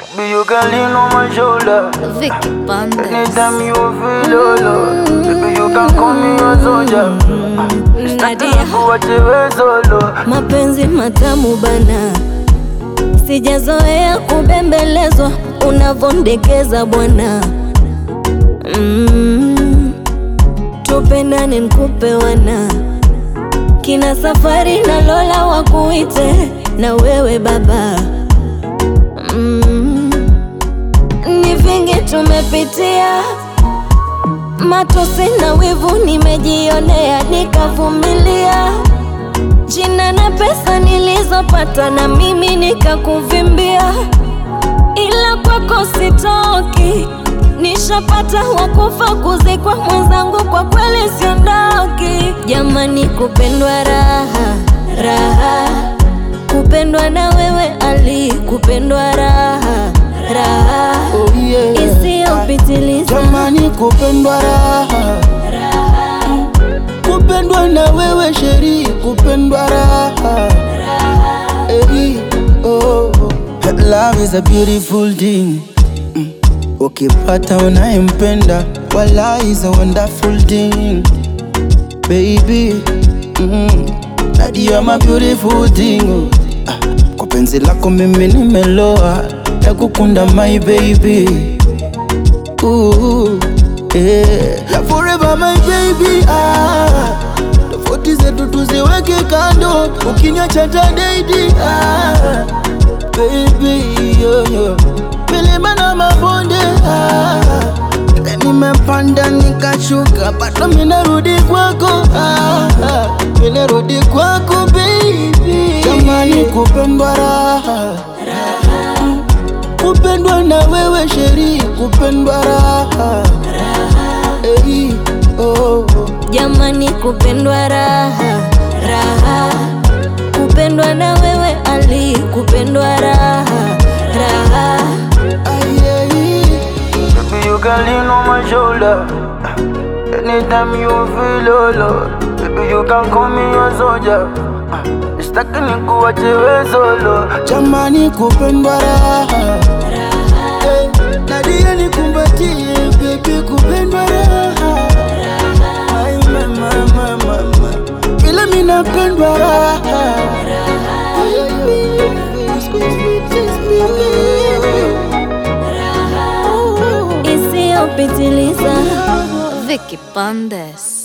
Baby, you can lean on my shoulder. Vicky Bandes. Anytime you feel low, baby, you can call me your soldier. Nadia, Kuachewe solo. mapenzi matamu bana, sijazoea kubembelezwa unavondekeza bwana. Tupendane nikupe wana, kina Safari na Lola wakuite na wewe baba. Ni vingi tumepitia, matosi na wivu nimejionea, nikavumilia. Jina na pesa nilizopata na mimi nikakuvimbia, ila kwako sitoki. Nishapata wakufa kuzikwa mwenzangu, kwa kweli siondoki. Jamani, kupendwa raha, raha. Kupendwa na wewe Ali, kupendwa raha, raha. Oh yeah. Isiyopitiliza. Jamani, kupendwa raha, Raha, kupendwa na wewe Sheri, kupendwa raha, raha. hey, oh. Love is a beautiful thing. Ukipata unayempenda, wala is a wonderful thing. Baby, Nadia, you're my beautiful thing. Kwa penzi lako mimi nimeloa, ya kukunda my baby. Ooh, yeah. Forever my baby. Tofauti zetu tuziweke kando, ukiniacha tadaidi. Baby, yo, yo. Milima na mabonde, nimepanda nikashuka, bado minarudi kwako, minarudi kwako baby. Jamani, kupendwa raha, kupendwa na wewe Sheri, kupendwa raha, hey, oh. Jamani, kupendwa raha, raha. Kupendwa na wewe Ali, kupendwa raha, raha. Baby, you can lean on my shoulder. Anytime you feel low, baby, you can call me your soldier. Sitaki nikuachewe solo. Jamani, kupendwa raha, hey, Nadia nikumbatie baby, kupendwa raha, ay mama, mama, vile mimi napendwa raha, Isiyopitiliza. Vicky Bandes.